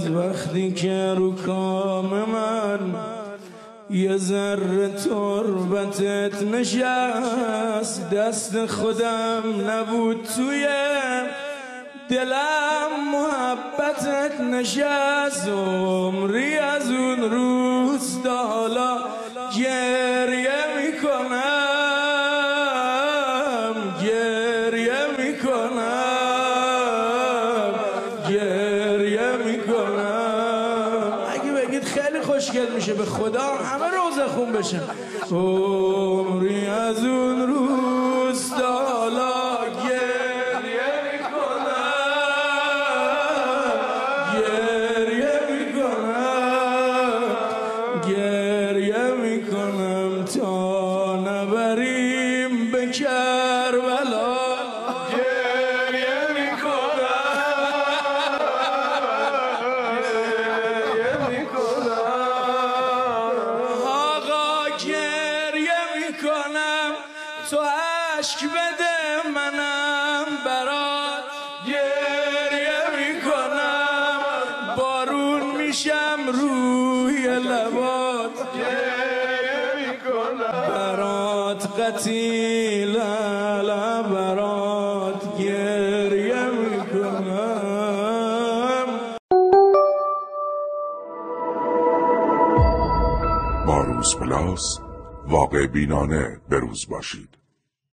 از وقتی که رو کام من یه ذره تربتت نشست، دست خودم نبود توی دلم محبتت نشست. عمری از اون روز تا حالا گریه میکنم، گریه میکنم، گریه میکنم. اگه بگید خیلی خوشگل میشه به خدا همه روزه خون بشن. عمری از اون روز تا حالا گریه میکنم تا نبریم به کربلا. گریه میکنم، گریه میکنم آقا، گریه میکنم تو عشق بده منم برات. گریه میکنم بارون میشم روی لبات. گریه میکنم برات قتیل برات گریه میکنم. با روز پلاس واقع بینانه به روز باشید.